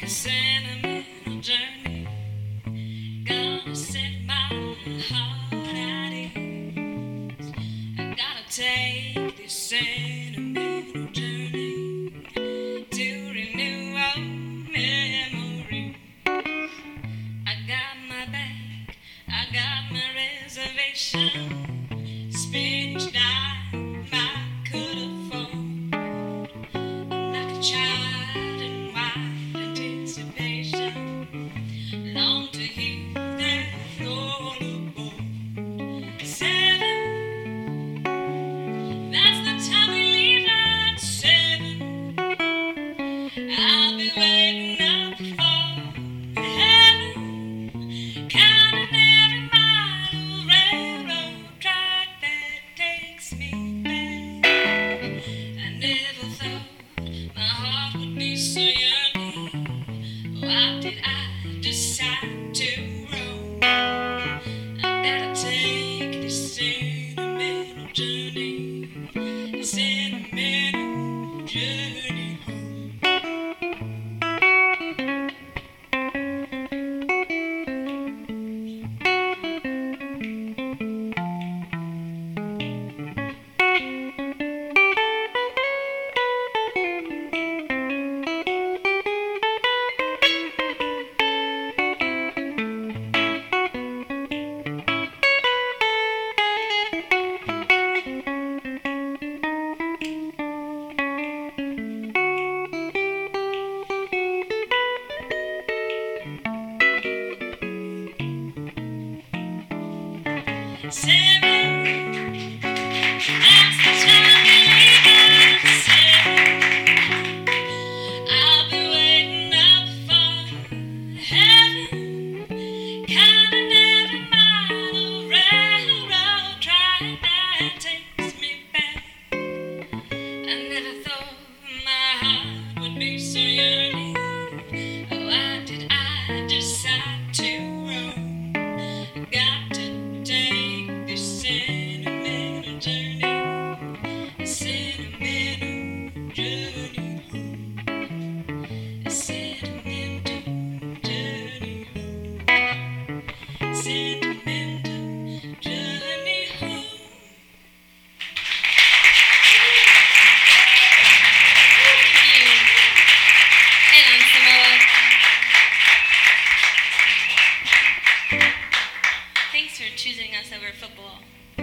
sentimental journey. Gonna set my heart at ease. I gotta take this sentimental journey to renew old memories. I got my back, I got my reservation. Spinach dime I could afford. I'm like a child in wild anticipation. Long to hear that all aboard. 7, that's the time we leave at 7. I'll be waiting up for heaven, counting every mile of railroad track that takes me back. I never thought my heart would be so yearning. Why did I decide to roam? I gotta take this sentimental journey, sentimental journey home. Seven, that's the time we leave at 7. I'll be waiting up for heaven, counting every mile of railroad track that takes me back. I never thought my heart would be so yearning. Why did I decide to roam? Got to take this sentimental journey, sentimental journey home, sentimental journey home, sentimental journey home. And Samoa. Thanks for choosing us over football.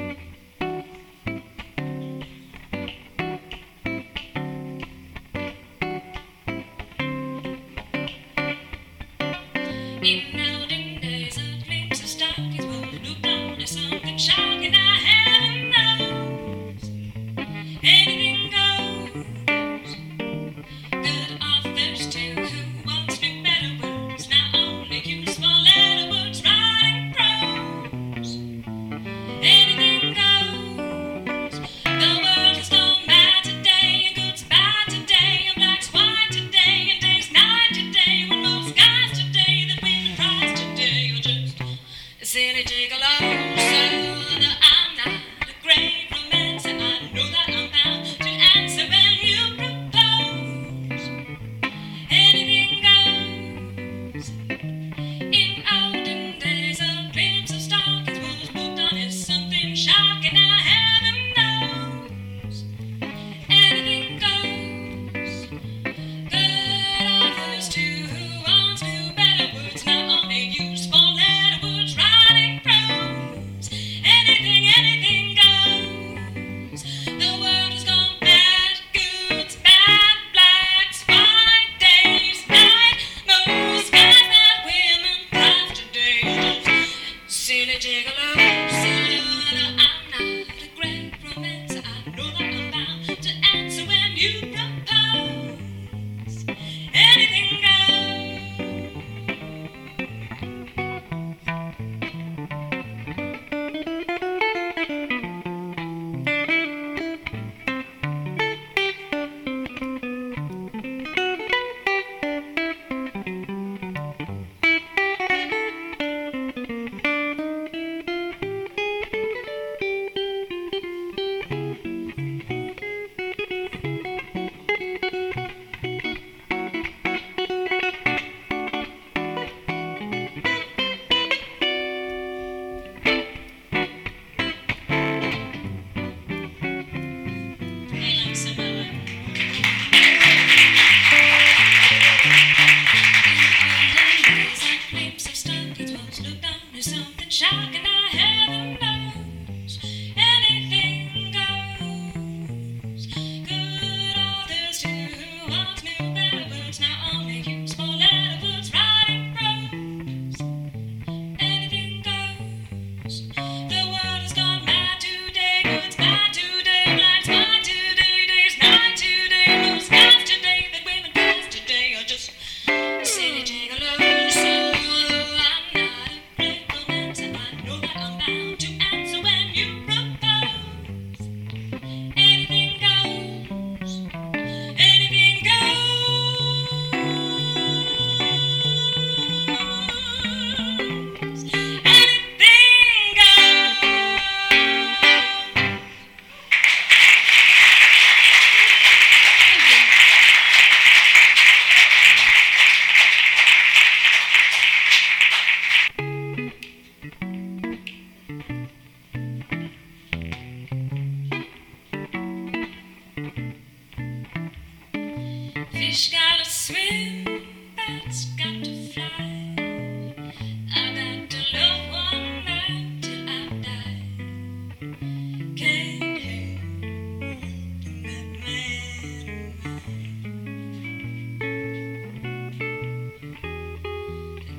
In olden days, a glimpse of stockings would look on to something shocking. I heaven knows anything goes. Good authors too, who once knew better words, now only use four-letter words, writing prose. Anything goes. The world has gone bad today, and good's bad today, and black's white today, and day's night today. When most guys today that win the prize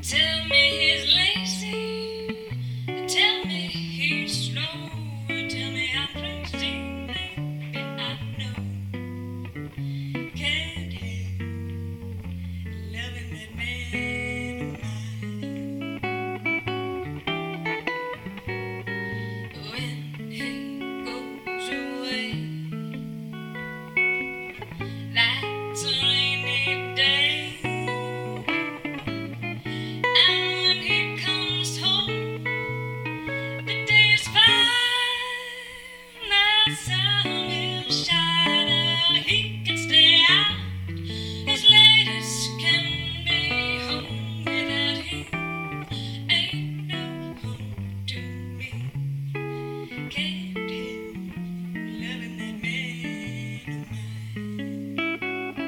Tell me he's lazy. Tell me he's slow. Tell me I'm crazy. Maybe I know. Can't help loving that man of mine. When he goes away, that's a rainy day. And when he comes home, the day is fine. The sun will shine. He can stay out as late as can be. Home without him ain't no home to me. Can't help loving that man of mine.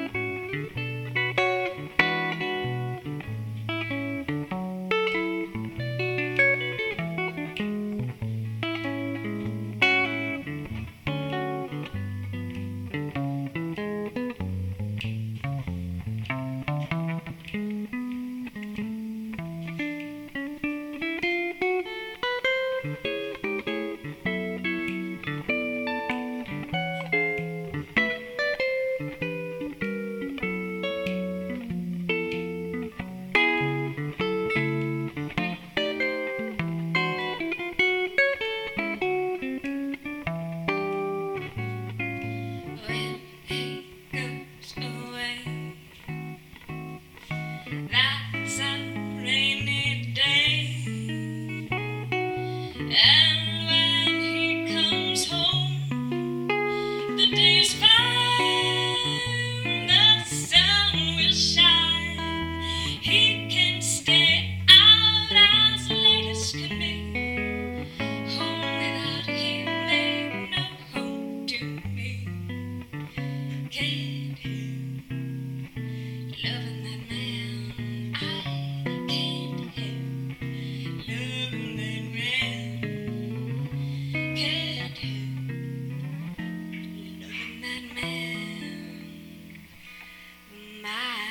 When he goes away, that's a rainy day. And when he comes home, the day is fine. The sun will shine. He can stay out as late as can be. Home without him ain't no home to me. Can't help loving that man. I can't help loving that man. Can't help loving that man. My.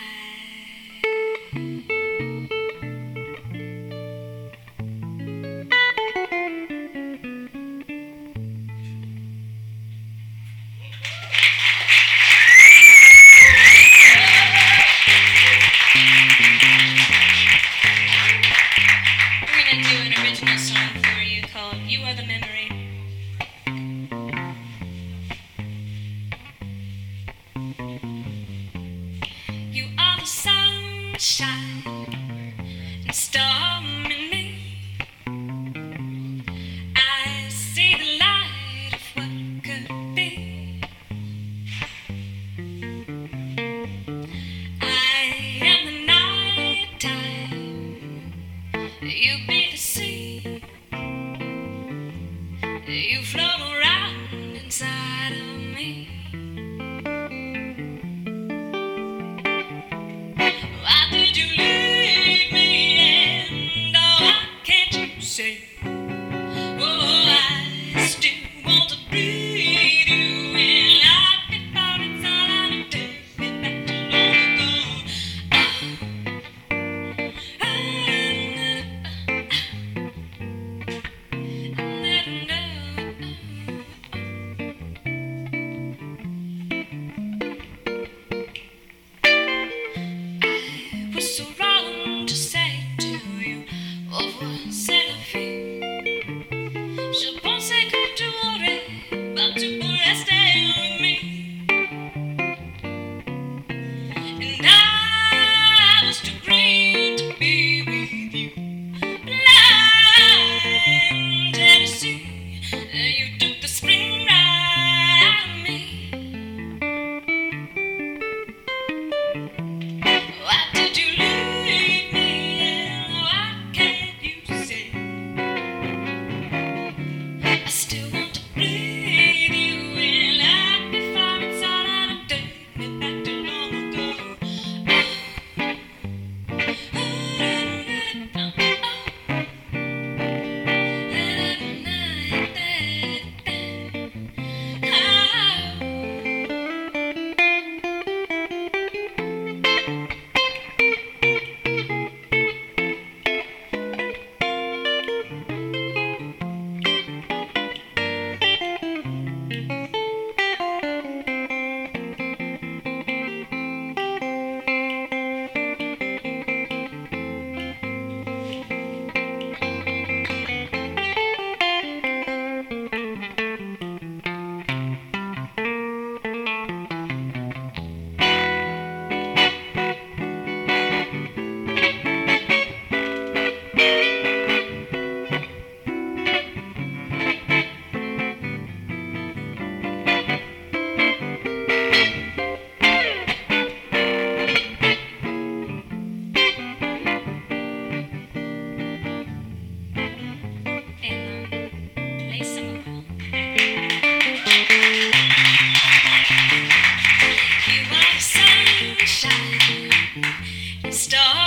We're gonna do an original song for you called You Are the Memory. You are the sunshine and storm in me. I see the light of what could be. I am the nighttime. You be the sea. You float around inside of me. Why did you leave me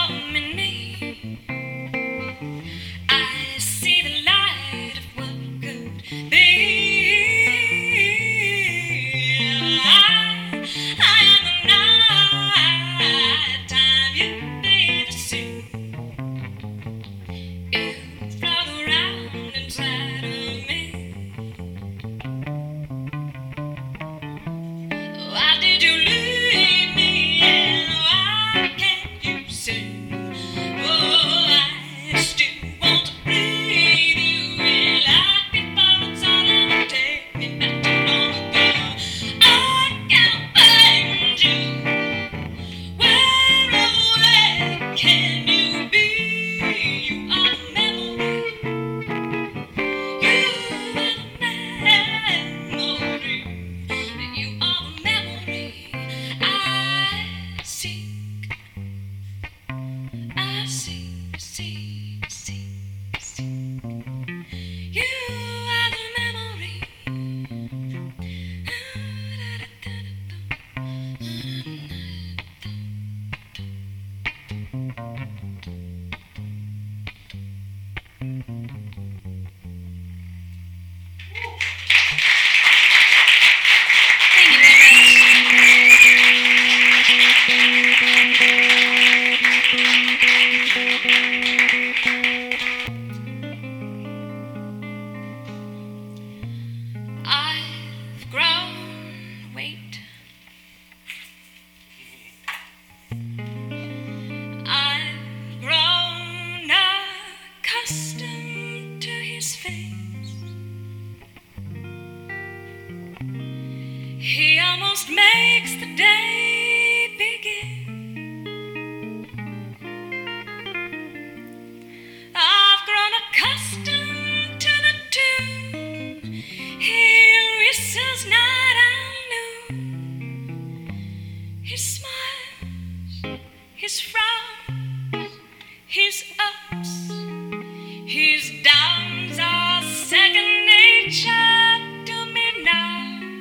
come in me. I see the light of what could be. I am the night time you made to see. You float around inside of me. Why did you leave me and why can't you say? Oh, I still want to breathe you in like before. It's all gonna take me back to long ago. I can't find you. Where, oh, where can you be? You are the memory. You are the memory. You are the memory I seek. I seek, seek, seek, seek. You are the memory. Thank you very much. I've grown weight. I've grown accustomed to his face. He almost makes the day begin. I've grown accustomed to the tune. He whistles night and noon. His smiles, his frowns, his ups, his downs are second nature to me now.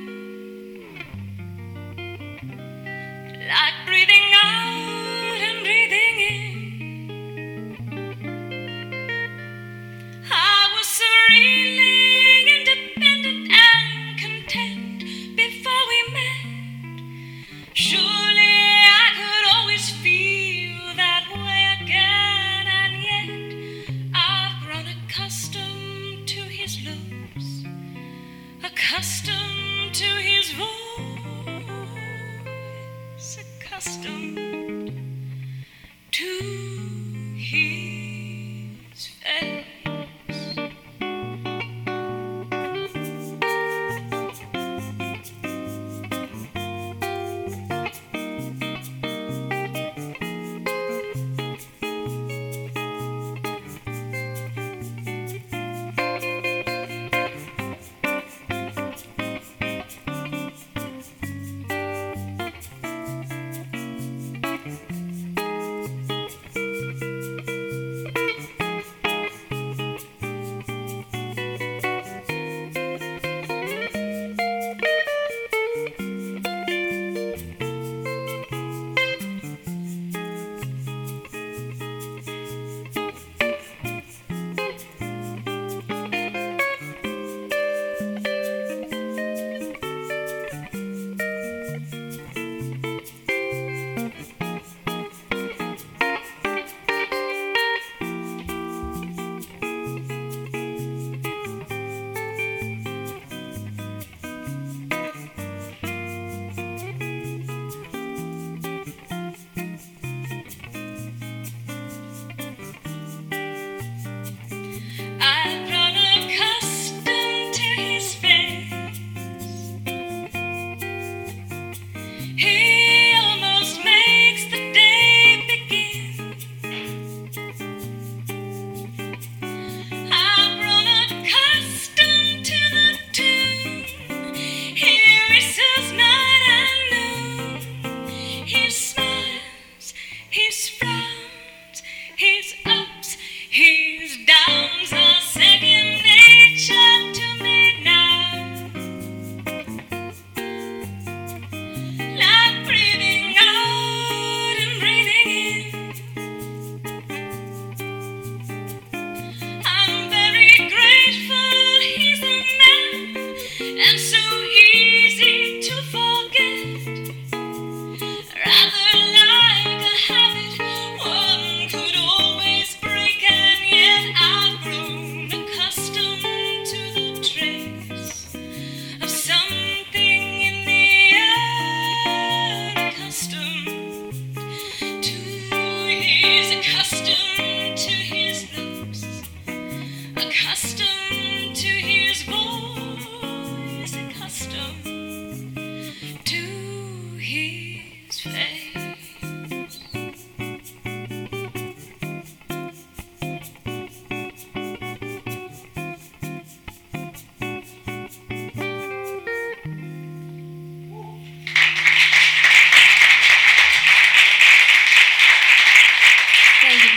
Like breathing out and breathing in. I was serenely independent and content before we met. Surely I could always feel that way again, and yet I've grown accustomed to his looks, accustomed to his voice, accustomed to his face. He's accustomed to his looks, accustomed to his voice, accustomed to his face. Thank you.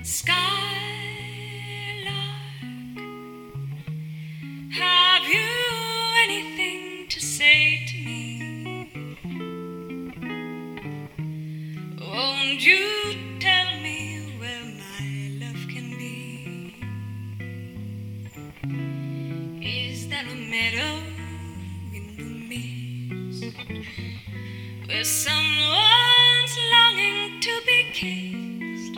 Skylark, have you anything to say to me? Won't you tell me where my love can be? Is there a meadow in the mist where someone's longing to be kissed?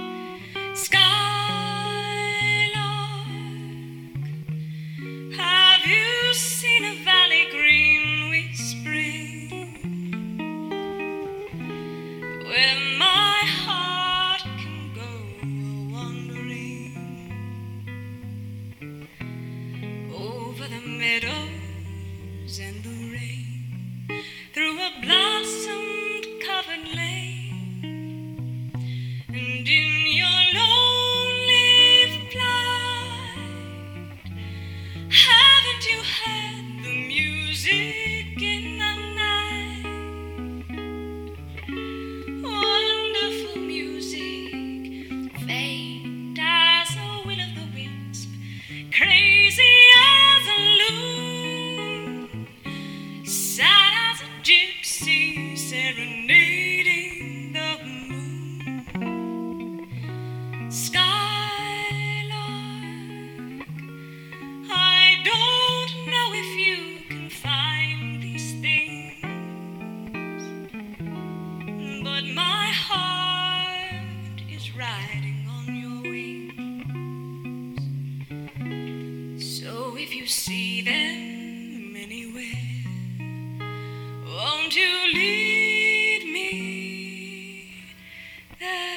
Skylark, have you seen a valley green with spring, where my heart can go wandering over the meadows and the rain, through a blossom-covered lane, and in your lonely flight, haven't you heard the music in the night? Wonderful music, faint as a will-o'-the-wisp, crazy as a loon, sad as a gypsy serenading the moon. Skylark, I don't know if you can find these things, but my heart is riding on your wings. So if you see them anywhere, won't you lead me there?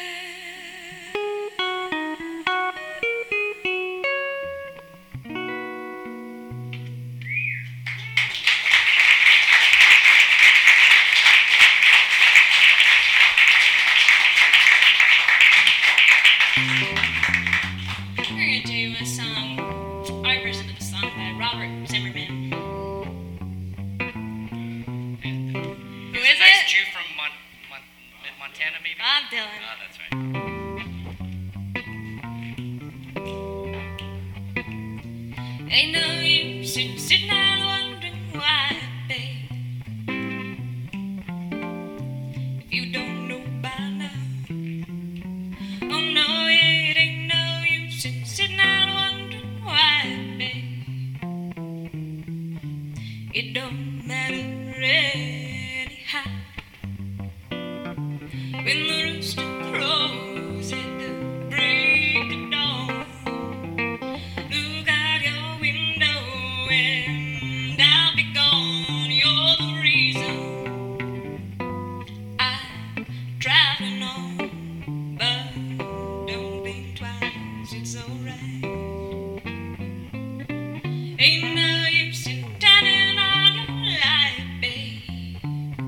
We're gonna do a song, our version of a song by Robert Zimmerman. Who is Nice it? Jew from Montana, maybe? Bob Dylan. Oh, that's right. Ain't no use in sitting there wondering why, babe. If you don't know by now, oh no, it ain't no use in sitting there wondering why, babe. It don't matter anyhow. When the rooster crows at the break of dawn, look out your window and I'll be gone. You're the reason I'm traveling on, but don't think twice, it's alright. Ain't no use in turning on your light, babe.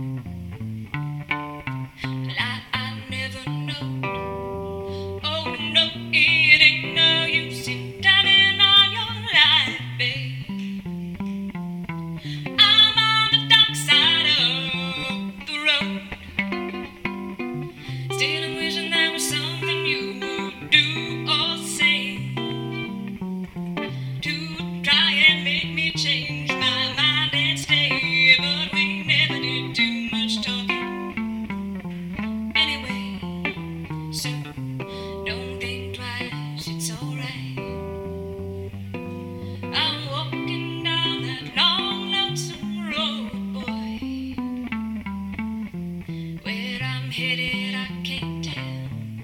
Light I never know. Oh no, it ain't no use in turning on your light, babe. I'm on the dark side of the road, still I'm wishing there was something you would do or say to try and make me change my mind and stay, but we never did too much talking anyway. So don't think twice, it's alright. I'm walking down that long, lonesome road, boy. Where I'm headed, I can't tell,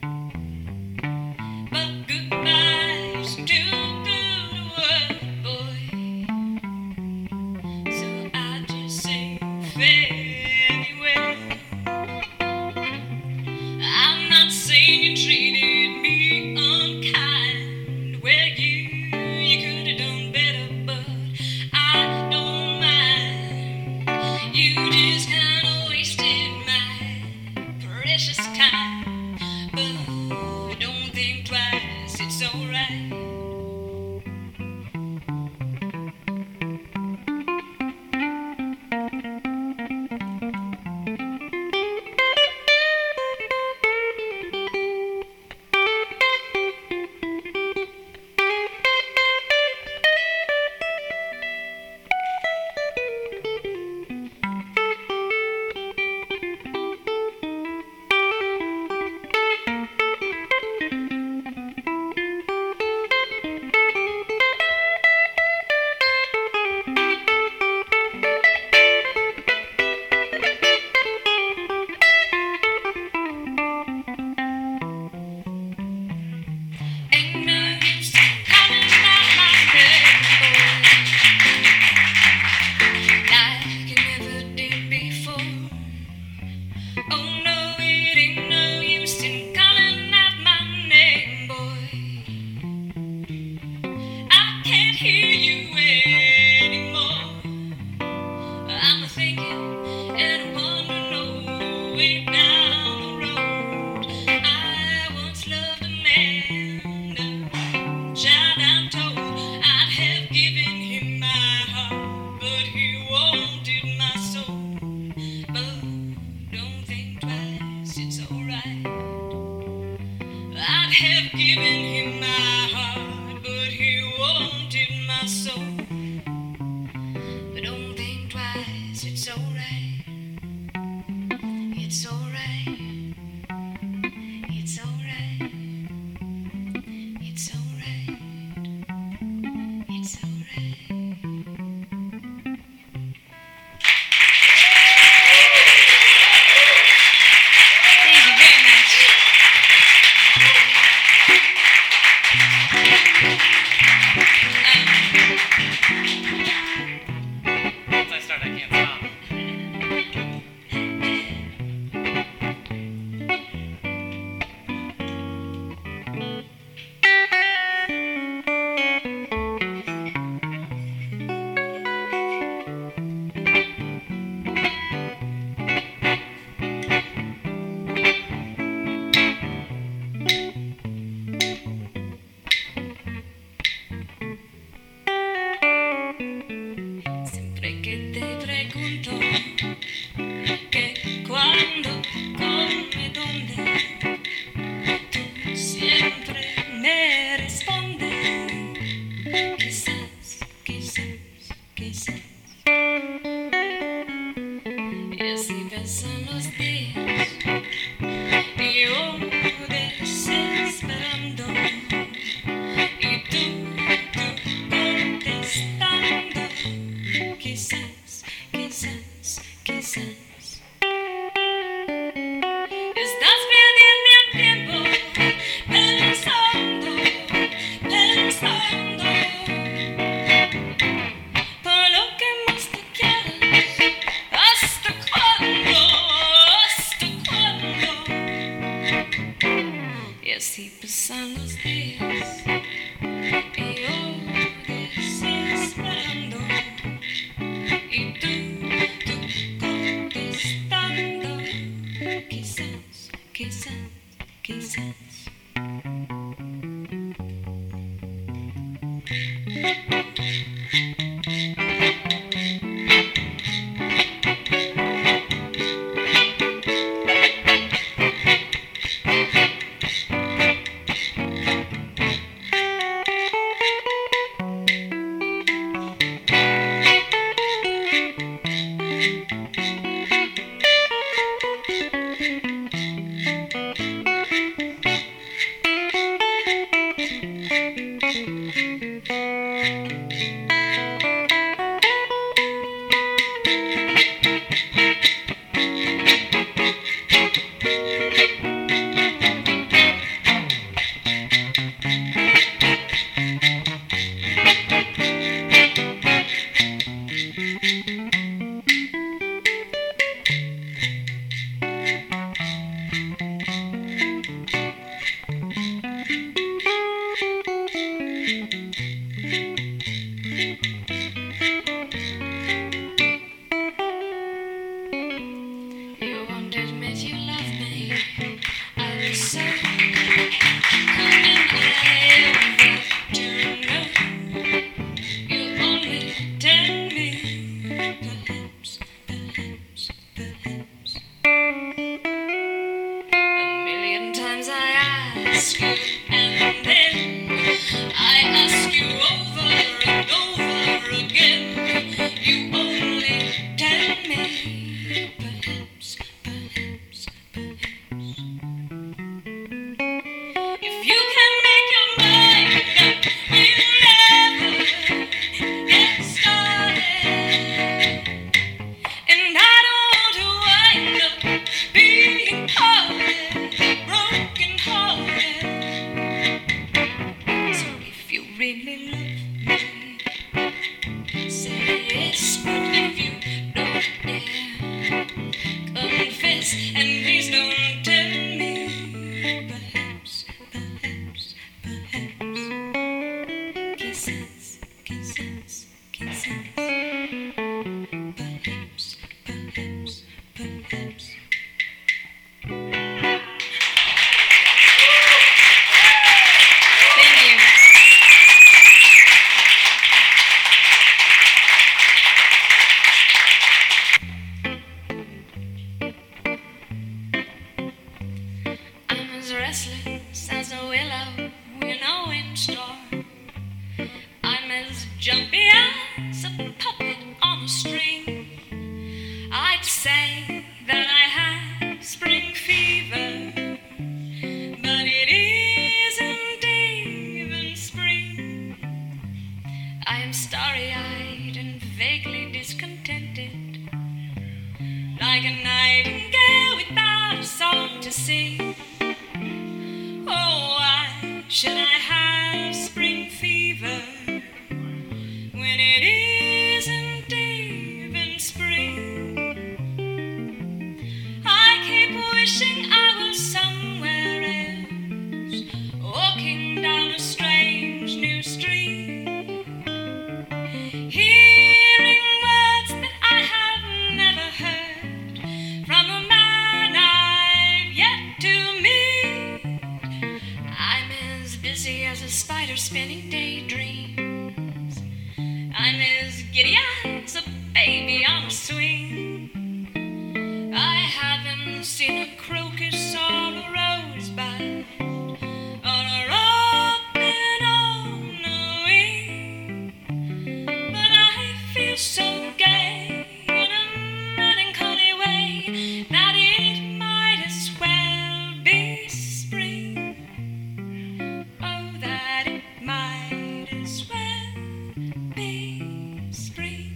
but goodbye's too good a word, boy. So I just say fare well. I'm not saying you treated me unkind. Well, you could have done better, but I don't mind. You just kind of wasted my precious time, but don't think twice, it's alright. have given him my heart, but he wanted my soul. But don't think twice, it's alright. It's alright. It's alright. It's alright. It's alright. Thank you very much. Once I start, I can't stop. Siempre que te pregunto que cuándo, come, dónde, tú siempre me respondes quizás, quizás, quizás. Y así pasan los días y yo desesperando y tú contestando quizás, quizás, quizás. Estás perdiendo el tiempo pensando, pensando por lo que más te quieres. ¿Hasta cuándo? ¿Hasta cuándo? Y así pasan los días y yo desesperando y tú contestando quizás, quizás, quizás. You won't admit you love me. I was so and I ever to know. You only tell me perhaps, perhaps, perhaps. A million times I ask you and then I ask you over and over again. You only tell me perhaps, perhaps, perhaps. If you can make your mind up, we'll never get started. And I don't want to wind up being hearted, broken hearted. So if you really love me, say yes. But if you don't dare, confess and please don't tell me. Perhaps, perhaps, perhaps. Kisses, kisses, kisses. Perhaps, perhaps, perhaps. Thank you. I'm as restless as a willow say that I have spring fever, but it isn't even spring. I am starry-eyed and vaguely discontented, like a nightingale without a song to sing. Oh, why should I have spring fever when it isn't even spring? I keep wishing I was somewhere else, walking down a strange new street, hearing words that I have never heard from a man I've yet to meet. I'm as busy as a spider spinning daydreams. I'm as giddy as a baby on a swing. I haven't seen a crocus or a rosebud or a robin on a wing, but I feel so gay in a melancholy way that it might as well be spring. Oh, that it might as well be spring.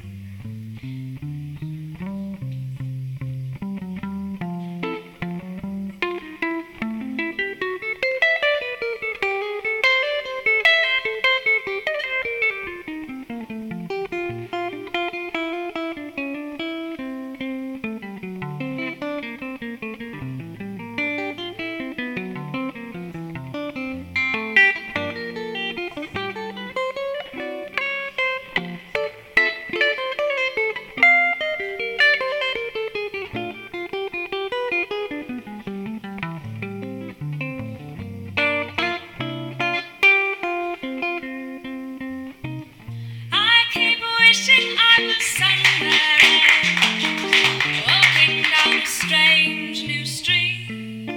I keep wishing I was somewhere else, walking down a strange new street,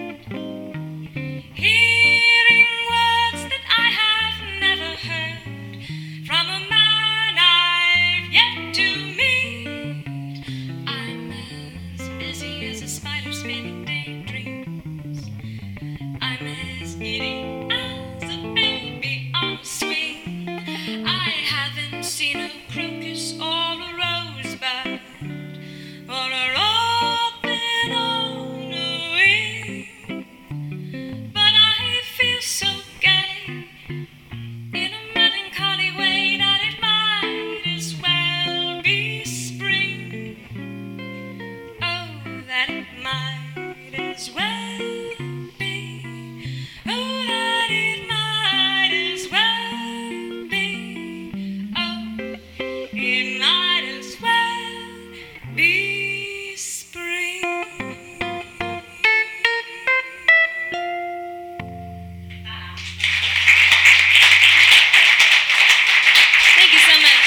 hearing words that I have never heard from a man I've yet to meet. I'm as busy as a spider spinning daydreams. I'm as giddy as a baby on a swing. I haven't seen a crocus or a rosebud or a robin on a wing, but I feel so gay in a melancholy way that it might as well be spring. Oh, that it might as well be. Oh, that it might as well be. Oh, it might as well be spring. Thank you so much.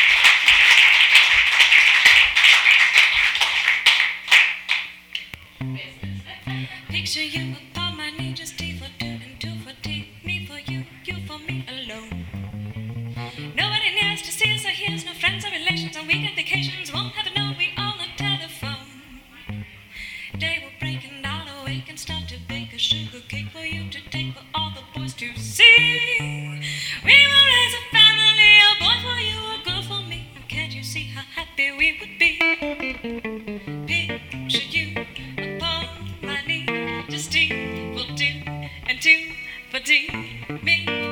Picture you upon my knee, just T for two and two for T. Me for you, you for me alone. Nobody nears to see us or hears, no friends or relations on weekend vacations. Won't have it known we on the telephone. Day will break and I'll awake and start to bake a sugar cake for you to take for all the boys to see. We will raise a family, a boy for you, a girl for me. Can't you see how happy we would be? Picture you upon my knee, just T for two and two for T. Me